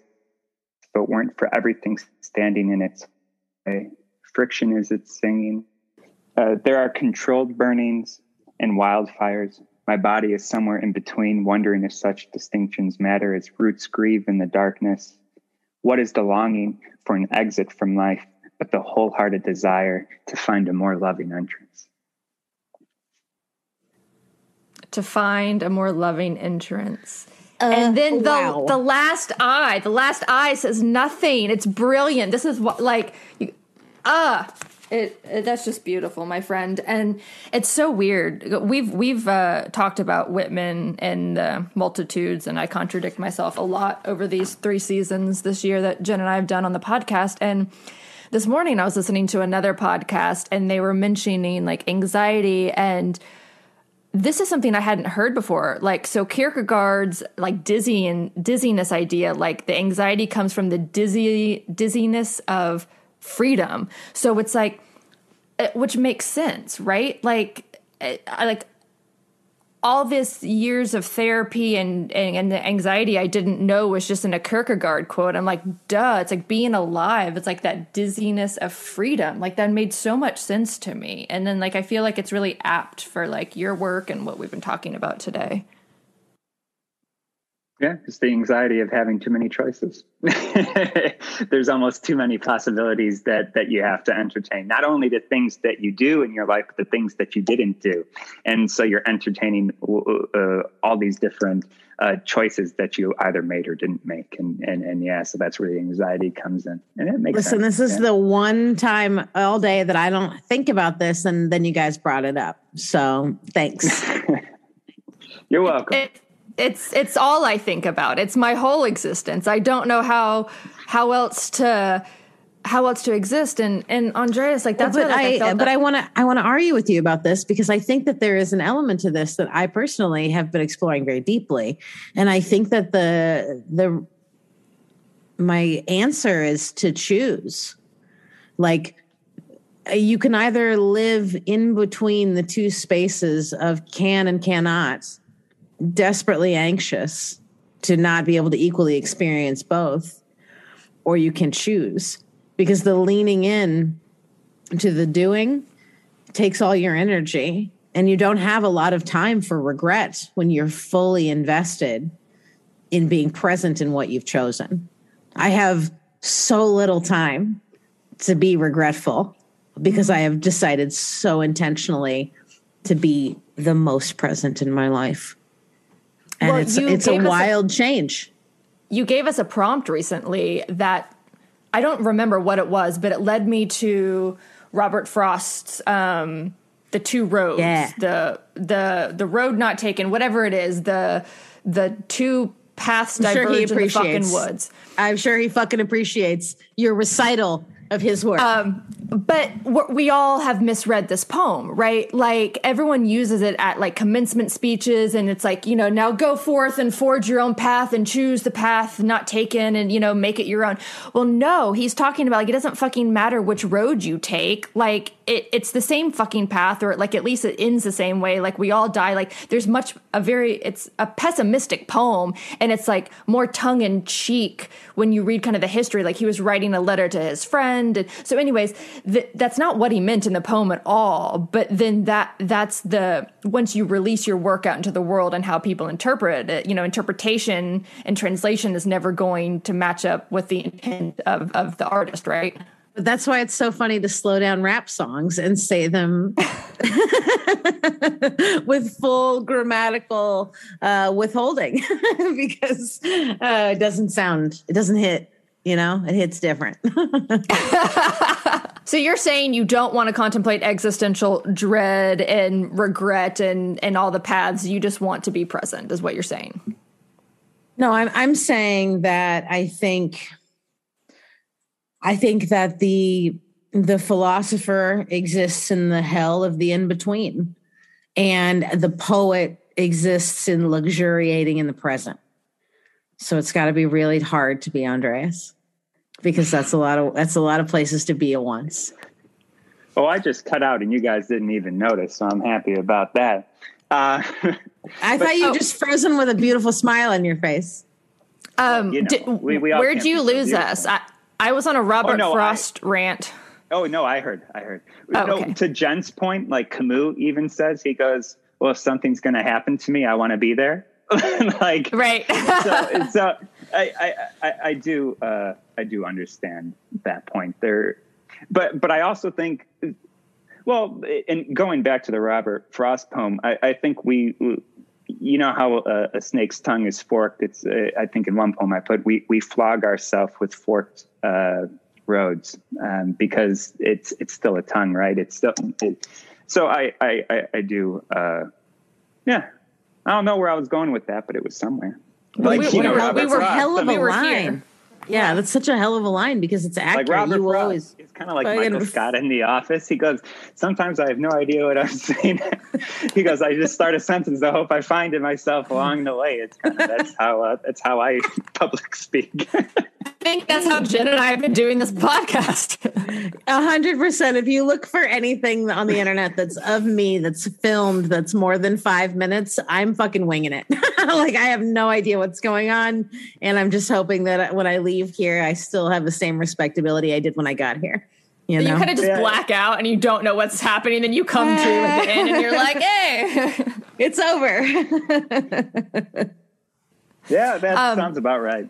if it weren't for everything standing in its way? Friction is its singing. Uh, there are controlled burnings and wildfires. My body is somewhere in between, wondering if such distinctions matter as roots grieve in the darkness. What is the longing for an exit from life, but the wholehearted desire to find a more loving entrance? To find a more loving entrance. Uh, and then the wow. the last eye, the last eye says nothing. It's brilliant. This is what, like, you, ah, it, it that's just beautiful, my friend. And it's so weird. We've we've uh, talked about Whitman and the multitudes, and I contradict myself a lot over these three seasons this year that Jen and I have done on the podcast. And this morning I was listening to another podcast, and they were mentioning like anxiety, and this is something I hadn't heard before. Like, so Kierkegaard's like dizzy and dizziness idea, like the anxiety comes from the dizzy dizziness of freedom. So it's like, which makes sense, right? Like, I like all this years of therapy and, and, and the anxiety I didn't know was just in a Kierkegaard quote. I'm like, duh, it's like being alive. It's like that dizziness of freedom. Like that made so much sense to me. And then like, I feel like it's really apt for like your work and what we've been talking about today. Yeah, it's the anxiety of having too many choices. There's almost too many possibilities that that you have to entertain. Not only the things that you do in your life, but the things that you didn't do. And so you're entertaining uh, all these different uh, choices that you either made or didn't make. And, and, and yeah, so that's where the anxiety comes in. And it makes Listen, sense. this is yeah. the one time all day that I don't think about this. And then you guys brought it up. So thanks. You're welcome. It, It's it's all I think about. It's my whole existence. I don't know how how else to how else to exist. And and Andreas, like that's well, but what like, I, I but I want to I want to argue with you about this because I think that there is an element to this that I personally have been exploring very deeply, and I think that the the my answer is to choose. Like you can either live in between the two spaces of can and cannot, desperately anxious to not be able to equally experience both. or you can choose, because the leaning in to the doing takes all your energy, and you don't have a lot of time for regret when you're fully invested in being present in what you've chosen. I have so little time to be regretful because I have decided so intentionally to be the most present in my life. And well, it's it's a wild a, change. You gave us a prompt recently that I don't remember what it was, but it led me to Robert Frost's um, The Two Roads, yeah. the the the road not taken, whatever it is, the the two paths diverge in the fucking woods. I'm sure he fucking appreciates your recital of his work. Um, but we all have misread this poem, right? Like everyone uses it at like commencement speeches, and it's like, you know, now go forth and forge your own path and choose the path not taken and, you know, make it your own. Well, no, he's talking about like, it doesn't fucking matter which road you take. Like it, it's the same fucking path, or like at least it ends the same way. Like we all die. Like there's much a very, it's a pessimistic poem, and it's like more tongue in cheek when you read kind of the history. Like he was writing a letter to his friend. And so anyways, th- that's not what he meant in the poem at all. But then that that's the, once you release your work out into the world and how people interpret it, you know, interpretation and translation is never going to match up with the intent of, of the artist, right? But that's why it's so funny to slow down rap songs and say them with full grammatical uh, withholding because uh, it doesn't sound, it doesn't hit. You know, it hits different. So you're saying you don't want to contemplate existential dread and regret and, and all the paths. You just want to be present is what you're saying. No, I'm I'm saying that I think I think that the the philosopher exists in the hell of the in-between, and the poet exists in luxuriating in the present. So it's got to be really hard to be Andreas, because that's a lot of that's a lot of places to be at once. Oh, I just cut out and you guys didn't even notice, so I'm happy about that. Uh, I but, thought you were oh. just frozen with a beautiful smile on your face. Um, you know, did, we, we where'd you lose so us? I, I was on a Robert oh, no, I, Frost rant. Oh no, I heard, I heard. Oh, no, okay. To Jen's point, like Camus even says, he goes, "Well, if something's going to happen to me, I want to be there." Like right. so, so I, I, I, I do uh, I do understand that point there, but but I also think, well, and going back to the Robert Frost poem, I, I think we, you know how a, a snake's tongue is forked. It's uh, I think in one poem I put we we flog ourselves with forked uh, roads um, because it's it's still a tongue, right? It's still it, so I I I, I do uh, yeah. I don't know where I was going with that, but it was somewhere. Like, we, you know, we, we were hell of a line. Yeah, that's such a hell of a line because it's accurate. Like Robert you Frost, always, it's kind of like Michael gonna... Scott in The Office. He goes, sometimes I have no idea what I'm saying. He goes, I just start a sentence. I hope I find it myself along the way. It's kind of, that's how, uh, that's how I public speak. I think that's how Jen and I have been doing this podcast. A hundred percent. If you look for anything on the internet that's of me, that's filmed, that's more than five minutes, I'm fucking winging it. Like I have no idea what's going on. And I'm just hoping that when I leave here, I still have the same respectability I did when I got here. You know? You kind of just yeah. black out and you don't know what's happening. Then you come to at the end and you're like, hey, it's over. Yeah, that um, sounds about right.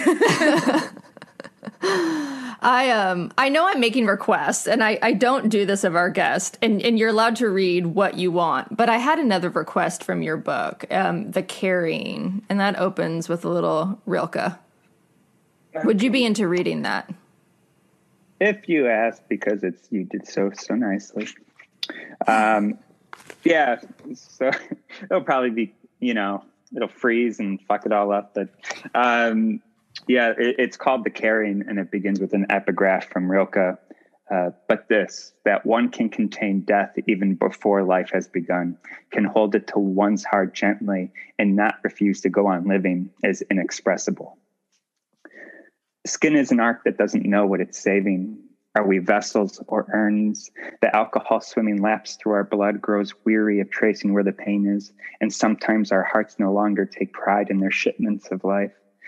I um I know I'm making requests, and I, I don't do this of our guest, and, and you're allowed to read what you want, but I had another request from your book, um, The Carrying, and that opens with a little Rilke. Would you be into reading that? If you ask, because it's you did so so nicely. Um, yeah, so it'll probably be, you know, it'll freeze and fuck it all up, but um yeah, it, it's called The Carrying, and it begins with an epigraph from Rilke. Uh, but this, that one can contain death even before life has begun, can hold it to one's heart gently and not refuse to go on living, is inexpressible. Skin is an ark that doesn't know what it's saving. Are we vessels or urns? The alcohol swimming laps through our blood grows weary of tracing where the pain is, and sometimes our hearts no longer take pride in their shipments of life.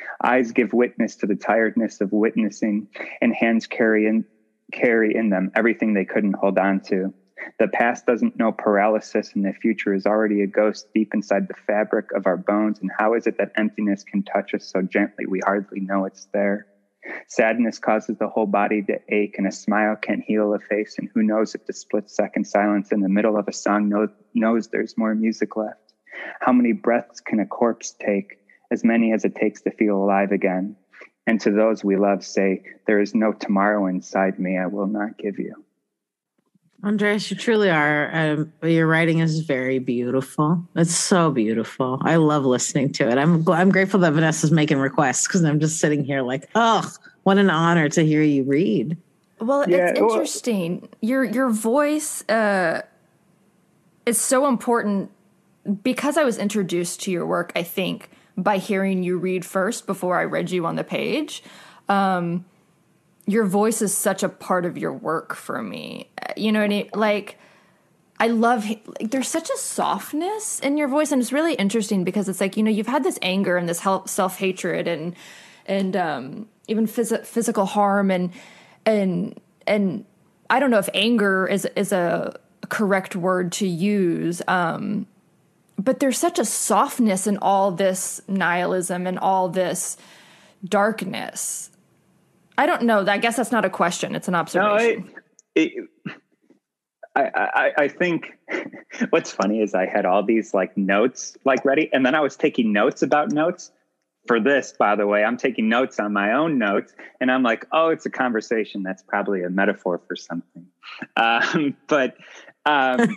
Eyes give witness to the tiredness of witnessing, and hands carry in, carry in them everything they couldn't hold on to. The past doesn't know paralysis, and the future is already a ghost deep inside the fabric of our bones. And how is it that emptiness can touch us so gently we hardly know it's there? Sadness causes the whole body to ache, and a smile can't heal a face. And who knows if the split-second silence in the middle of a song knows, knows there's more music left? How many breaths can a corpse take? As many as it takes to feel alive again. And to those we love, say, there is no tomorrow inside me I will not give you. Andreas, you truly are. Um, your writing is very beautiful. It's so beautiful. I love listening to it. I'm I'm grateful that Vanessa's making requests because I'm just sitting here like, oh, what an honor to hear you read. Well, yeah, it's interesting. Well, your your voice uh, is so important because I was introduced to your work, I think, by hearing you read first before I read you on the page. Um Your voice is such a part of your work for me. You know what I mean? Like, I love, like, there's such a softness in your voice. And it's really interesting because it's like, you know, you've had this anger and this self-hatred and, and, um, even phys- physical harm. And, and, and I don't know if anger is, is a correct word to use. Um, but there's such a softness in all this nihilism and all this darkness. I don't know. I guess that's not a question. It's an observation. No, it, it, I, I, I think what's funny is I had all these like notes like ready. And then I was taking notes about notes for this, by the way. I'm taking notes on my own notes. And I'm like, oh, it's a conversation. That's probably a metaphor for something. Um, but um,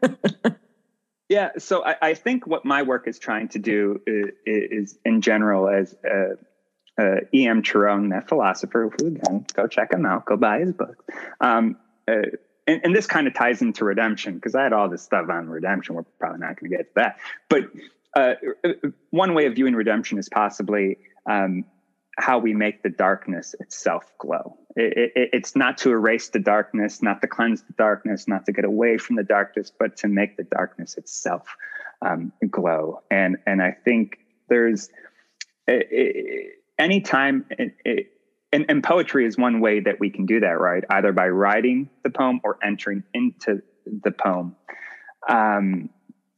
yeah, so I, I think what my work is trying to do is, is in general as a, Uh, E M Chirone, that philosopher, who again, go check him out, go buy his book. Um, uh, and, and this kind of ties into redemption because I had all this stuff on redemption. We're probably not going to get to that. But uh, one way of viewing redemption is possibly um, how we make the darkness itself glow. It, it, it's not to erase the darkness, not to cleanse the darkness, not to get away from the darkness, but to make the darkness itself um, glow. And, and I think there's... It, it, Anytime, it, it, and, and poetry is one way that we can do that, right? Either by writing the poem or entering into the poem. Um,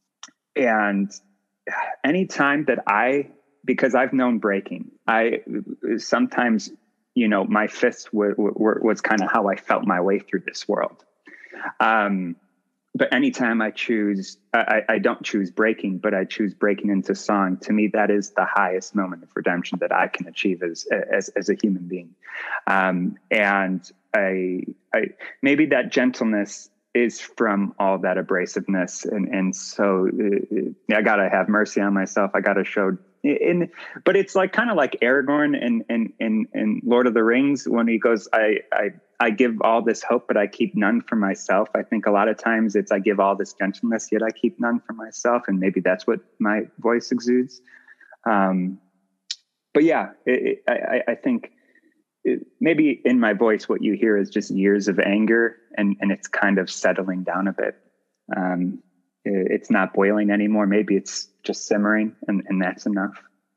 and anytime that I, because I've known breaking, I sometimes, you know, my fists were, were, was kind of how I felt my way through this world. Um, But anytime I choose, I, I don't choose breaking, but I choose breaking into song. To me, that is the highest moment of redemption that I can achieve as as, as a human being. Um, and I, I maybe that gentleness is from all that abrasiveness, and and so uh, I gotta have mercy on myself. I gotta show. In, but it's like kind of like Aragorn in, in in in Lord of the Rings when he goes, I I I give all this hope, but I keep none for myself. I think a lot of times it's I give all this gentleness, yet I keep none for myself, and maybe that's what my voice exudes. Um, but yeah, it, it, I I think it, maybe in my voice, what you hear is just years of anger, and and it's kind of settling down a bit. Um, It's not boiling anymore. Maybe it's just simmering, and, and that's enough.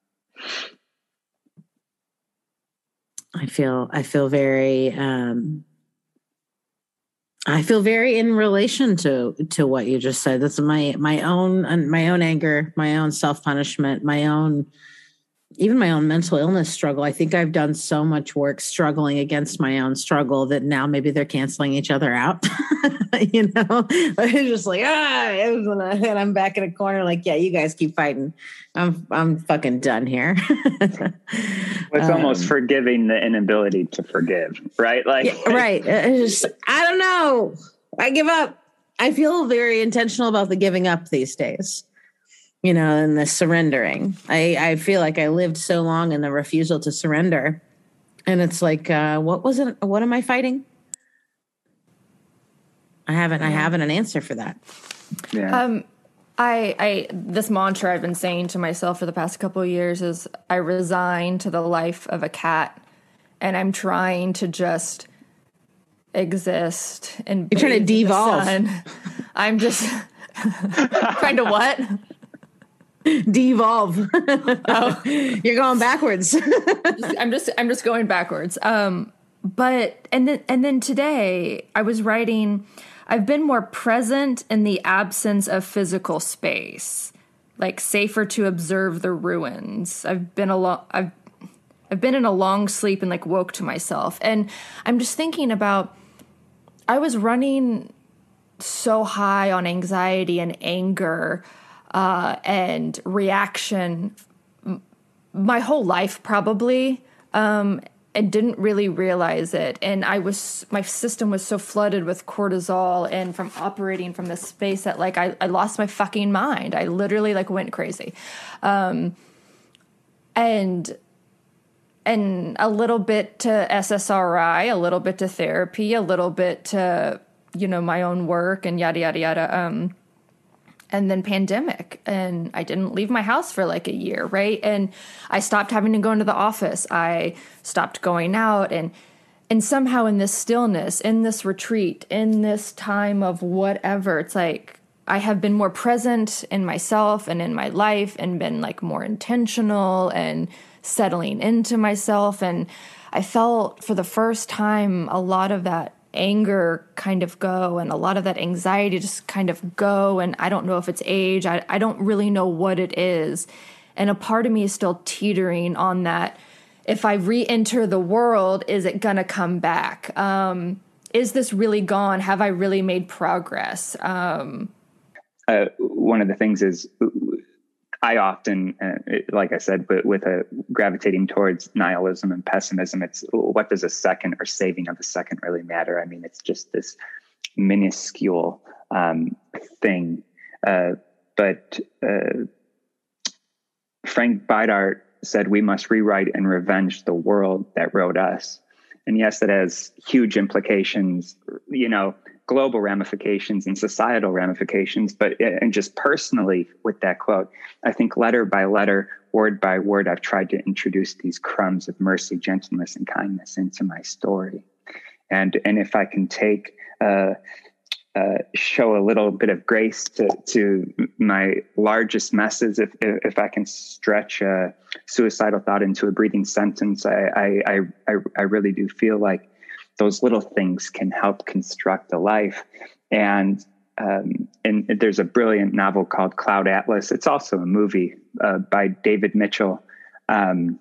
I feel, I feel very, um, I feel very in relation to, to what you just said. That's my, my own, my own anger, my own self-punishment, my own, even my own mental illness struggle. I think I've done so much work struggling against my own struggle that now maybe they're canceling each other out. You know, it's just like, ah, and I'm back in a corner like, yeah, you guys keep fighting. I'm, I'm fucking done here. It's um, almost forgiving the inability to forgive, right? Like, yeah, right. It's just, I don't know. I give up. I feel very intentional about the giving up these days. You know, and the surrendering. I, I feel like I lived so long in the refusal to surrender. And it's like, uh, what was it? What am I fighting? I haven't, yeah. I haven't an answer for that. Yeah. Um, I, I, this mantra I've been saying to myself for the past couple of years is I resign to the life of a cat, and I'm trying to just exist and you're trying to devolve. I'm just trying to what? De-evolve. Oh. You're going backwards. I'm just I'm just going backwards. Um, but and then and then today I was writing. I've been more present in the absence of physical space, like safer to observe the ruins. I've been a lo- I've I've been in a long sleep and like woke to myself, and I'm just thinking about. I was running so high on anxiety and anger uh, and reaction my whole life probably, um, and didn't really realize it. And I was, my system was so flooded with cortisol and from operating from this space that like I, I lost my fucking mind. I literally like went crazy. Um, and and a little bit to S S R I, a little bit to therapy, a little bit to, you know, my own work and yada, yada, yada. Um, and then pandemic, and I didn't leave my house for like a year, right? And I stopped having to go into the office. I stopped going out, and and somehow in this stillness, in this retreat, in this time of whatever, it's like I have been more present in myself and in my life and been like more intentional and settling into myself. And I felt for the first time a lot of that anger kind of go and a lot of that anxiety just kind of go. And I don't know if it's age. I, I don't really know what it is. And a part of me is still teetering on that. If I re-enter the world, is it going to come back? Um, is this really gone? Have I really made progress? Um, uh, one of the things is I often, uh, like I said, but with a gravitating towards nihilism and pessimism, it's what does a second or saving of a second really matter? I mean, it's just this minuscule um, thing. Uh, but uh, Frank Bidart said, we must rewrite and revenge the world that wrote us. And yes, it has huge implications, you know, global ramifications and societal ramifications, but and just personally with that quote, I think letter by letter, word by word, I've tried to introduce these crumbs of mercy, gentleness, and kindness into my story. And and if I can take, uh, uh, show a little bit of grace to, to my largest messes, if, if I can stretch a suicidal thought into a breathing sentence, I, I, I, I really do feel like those little things can help construct a life. And um, and there's a brilliant novel called Cloud Atlas. It's also a movie uh, by David Mitchell. Um,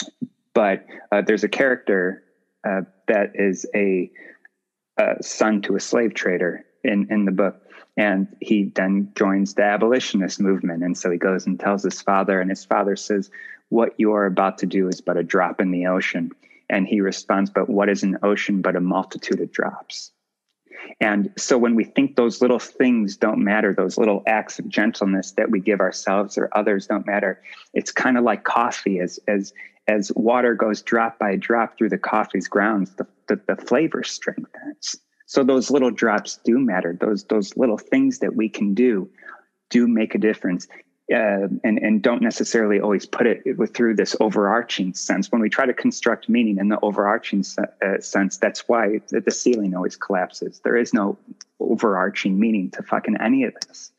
but uh, there's a character uh, that is a, a son to a slave trader in, in the book. And he then joins the abolitionist movement. And so he goes and tells his father, and his father says, what you are about to do is but a drop in the ocean. And he responds, but what is an ocean but a multitude of drops? And so when we think those little things don't matter, those little acts of gentleness that we give ourselves or others don't matter, it's kind of like coffee. As as as water goes drop by drop through the coffee's grounds, the, the, the flavor strengthens. So those little drops do matter. Those those little things that we can do do make a difference. Uh, and, and don't necessarily always put it with, through this overarching sense. When we try to construct meaning in the overarching se- uh, sense, that's why the, the ceiling always collapses. There is no overarching meaning to fucking any of this.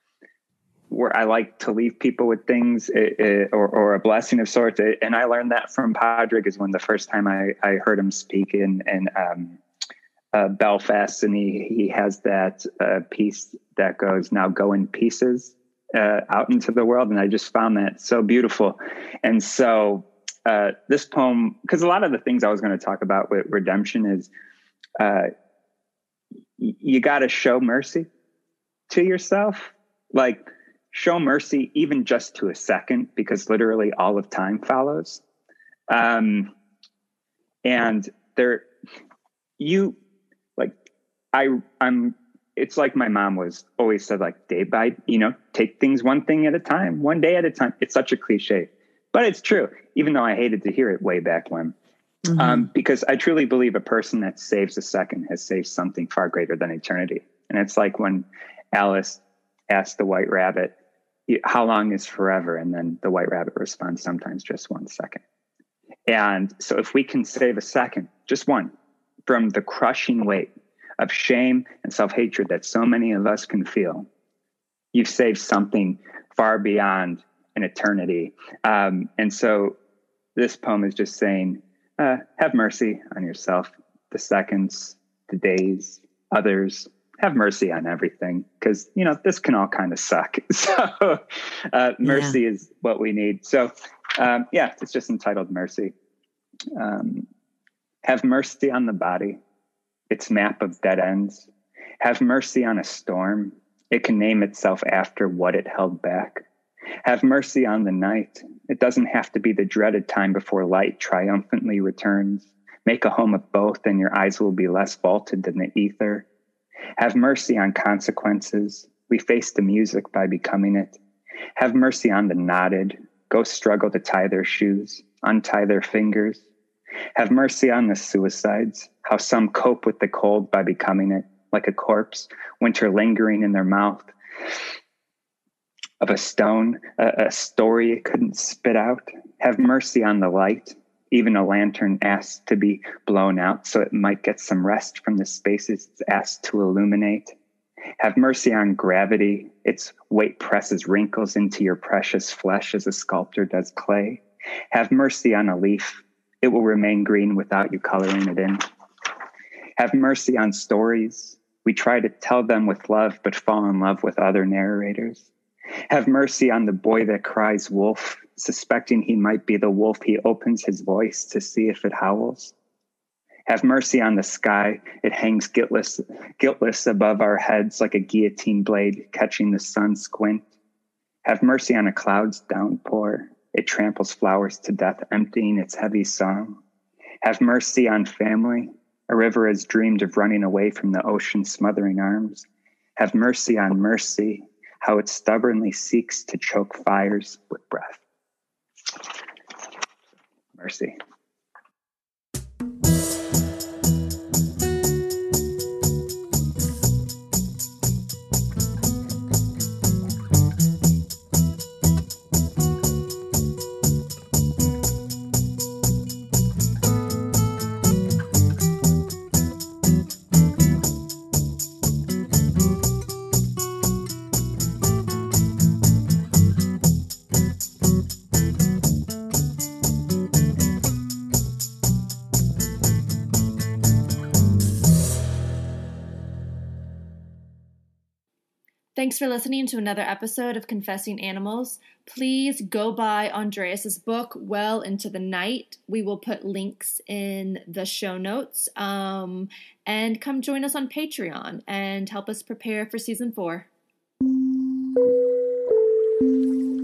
Where I like to leave people with things uh, uh, or, or a blessing of sorts. Uh, and I learned that from Padraig is when the first time I, I heard him speak in, in um, uh, Belfast, and he, he has that uh, piece that goes, now go in pieces. Uh, out into the world. And I just found that so beautiful. And so uh, this poem, because a lot of the things I was going to talk about with redemption is uh, y- you got to show mercy to yourself. Like show mercy even just to a second, because literally all of time follows. Um, and there, you like, I, I'm, it's like my mom was always said, like day by, you know, take things one thing at a time, one day at a time. It's such a cliche, but it's true, even though I hated to hear it way back when, mm-hmm. um, because I truly believe a person that saves a second has saved something far greater than eternity. And it's like when Alice asked the white rabbit, how long is forever? And then the white rabbit responds, sometimes just one second. And so if we can save a second, just one, from the crushing weight of shame and self-hatred that so many of us can feel, you've saved something far beyond an eternity. Um, and so this poem is just saying, uh, have mercy on yourself, the seconds, the days, others. Have mercy on everything, because, you know, this can all kind of suck. So uh, mercy yeah. is what we need. So, um, yeah, it's just entitled Mercy. Um, have mercy on the body, its map of dead ends. Have mercy on a storm. It can name itself after what it held back. Have mercy on the night. It doesn't have to be the dreaded time before light triumphantly returns. Make a home of both, and your eyes will be less vaulted than the ether. Have mercy on consequences. We face the music by becoming it. Have mercy on the knotted. Go struggle to tie their shoes, untie their fingers. Have mercy on the suicides, how some cope with the cold by becoming it, like a corpse, winter lingering in their mouth. Of a stone, a, a story it couldn't spit out. Have mercy on the light. Even a lantern asked to be blown out so it might get some rest from the spaces it's asked to illuminate. Have mercy on gravity. Its weight presses wrinkles into your precious flesh as a sculptor does clay. Have mercy on a leaf. It will remain green without you coloring it in. Have mercy on stories. We try to tell them with love, but fall in love with other narrators. Have mercy on the boy that cries wolf, suspecting he might be the wolf. He opens his voice to see if it howls. Have mercy on the sky. It hangs guiltless, guiltless above our heads like a guillotine blade catching the sun squint. Have mercy on a cloud's downpour. It tramples flowers to death, emptying its heavy song. Have mercy on family. A river has dreamed of running away from the ocean's smothering arms. Have mercy on mercy, how it stubbornly seeks to choke fires with breath. Mercy. Thanks for listening to another episode of Confessing Animals. Please go buy Andreas's book, Well Into the Night. We will put links in the show notes. Um, and come join us on Patreon and help us prepare for season four.